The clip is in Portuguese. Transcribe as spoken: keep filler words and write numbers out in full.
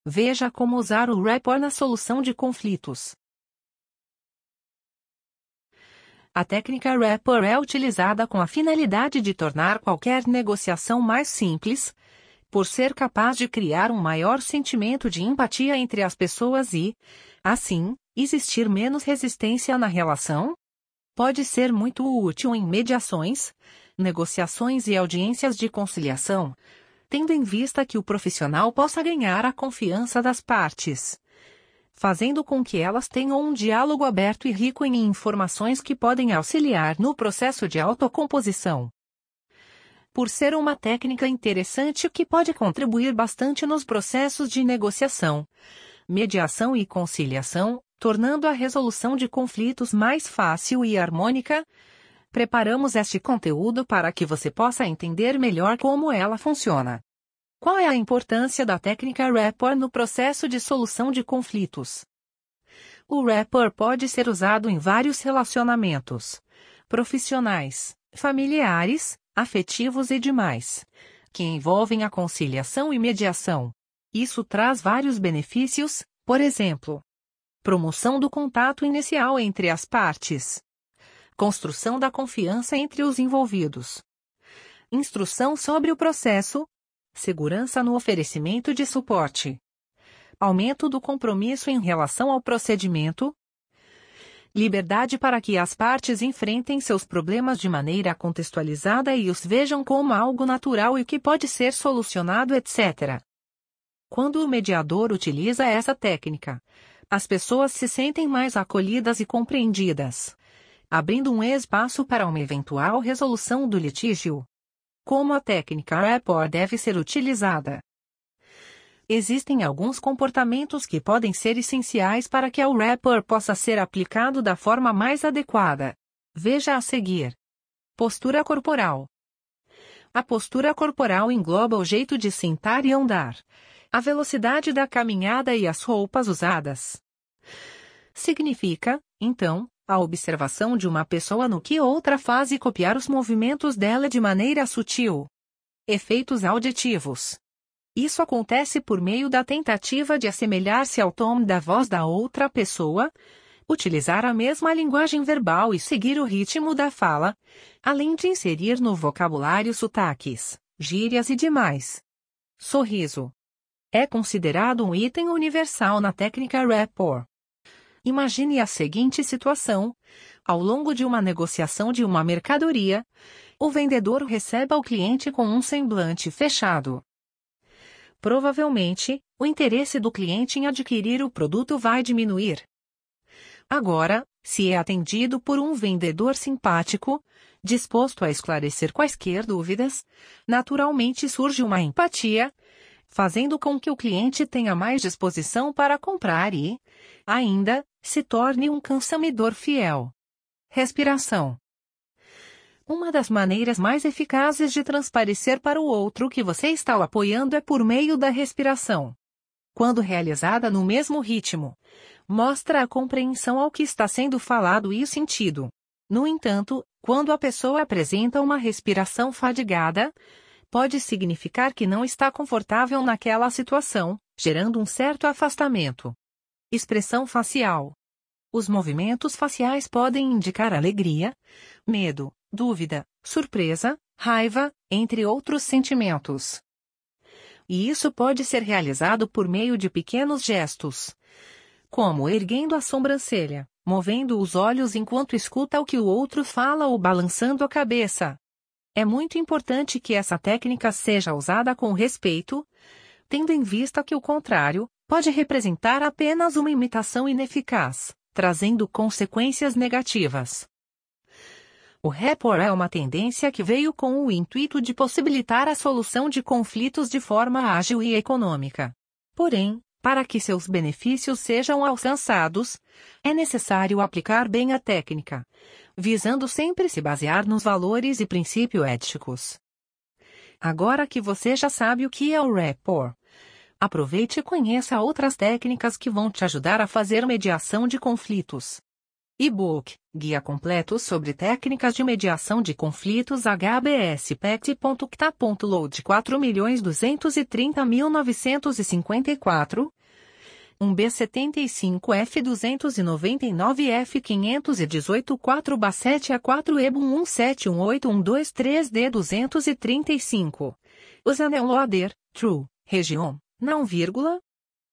Veja como usar o rapport na solução de conflitos. A técnica rapport é utilizada com a finalidade de tornar qualquer negociação mais simples, por ser capaz de criar um maior sentimento de empatia entre as pessoas e, assim, existir menos resistência na relação. Pode ser muito útil em mediações, negociações e audiências de conciliação, tendo em vista que o profissional possa ganhar a confiança das partes, fazendo com que elas tenham um diálogo aberto e rico em informações que podem auxiliar no processo de autocomposição. Por ser uma técnica interessante que pode contribuir bastante nos processos de negociação, mediação e conciliação, tornando a resolução de conflitos mais fácil e harmônica, preparamos este conteúdo para que você possa entender melhor como ela funciona. Qual é a importância da técnica rapport no processo de solução de conflitos? O rapport pode ser usado em vários relacionamentos profissionais, familiares, afetivos e demais, que envolvem a conciliação e mediação. Isso traz vários benefícios, por exemplo, promoção do contato inicial entre as partes, construção da confiança entre os envolvidos, instrução sobre o processo, segurança no oferecimento de suporte, aumento do compromisso em relação ao procedimento, liberdade para que as partes enfrentem seus problemas de maneira contextualizada e os vejam como algo natural e que pode ser solucionado, etcétera. Quando o mediador utiliza essa técnica, as pessoas se sentem mais acolhidas e compreendidas, abrindo um espaço para uma eventual resolução do litígio. Como a técnica rapport deve ser utilizada? Existem alguns comportamentos que podem ser essenciais para que o rapport possa ser aplicado da forma mais adequada. Veja a seguir. Postura corporal. A postura corporal engloba o jeito de sentar e andar, a velocidade da caminhada e as roupas usadas. Significa, então, a observação de uma pessoa no que outra faz e copiar os movimentos dela de maneira sutil. Efeitos auditivos. Isso acontece por meio da tentativa de assemelhar-se ao tom da voz da outra pessoa, utilizar a mesma linguagem verbal e seguir o ritmo da fala, além de inserir no vocabulário sotaques, gírias e demais. Sorriso. É considerado um item universal na técnica rapport. Imagine a seguinte situação: ao longo de uma negociação de uma mercadoria, o vendedor recebe ao cliente com um semblante fechado. Provavelmente, o interesse do cliente em adquirir o produto vai diminuir. Agora, se é atendido por um vendedor simpático, disposto a esclarecer quaisquer dúvidas, naturalmente surge uma empatia, fazendo com que o cliente tenha mais disposição para comprar e, ainda, se torne um consumidor fiel. Respiração. Uma das maneiras mais eficazes de transparecer para o outro que você está o apoiando é por meio da respiração. Quando realizada no mesmo ritmo, mostra a compreensão ao que está sendo falado e o sentido. No entanto, quando a pessoa apresenta uma respiração fadigada, pode significar que não está confortável naquela situação, gerando um certo afastamento. Expressão facial. Os movimentos faciais podem indicar alegria, medo, dúvida, surpresa, raiva, entre outros sentimentos. E isso pode ser realizado por meio de pequenos gestos, como erguendo a sobrancelha, movendo os olhos enquanto escuta o que o outro fala ou balançando a cabeça. É muito importante que essa técnica seja usada com respeito, tendo em vista que o contrário pode representar apenas uma imitação ineficaz, trazendo consequências negativas. O rapport é uma tendência que veio com o intuito de possibilitar a solução de conflitos de forma ágil e econômica. Porém, para que seus benefícios sejam alcançados, é necessário aplicar bem a técnica, visando sempre se basear nos valores e princípios éticos. Agora que você já sabe o que é o rapport, aproveite e conheça outras técnicas que vão te ajudar a fazer mediação de conflitos. E-book, Guia completo sobre técnicas de mediação de conflitos H B S P E C T ponto C T A ponto load quatro milhões duzentos e trinta mil novecentos e cinquenta e quatro, um B setenta e cinco F duzentos e noventa e nove F quinhentos e dezoito quatro barra sete A quatro E B U M um sete um oito um dois três D duzentos e trinta e cinco. Usanel Loader, True, região, não vírgula,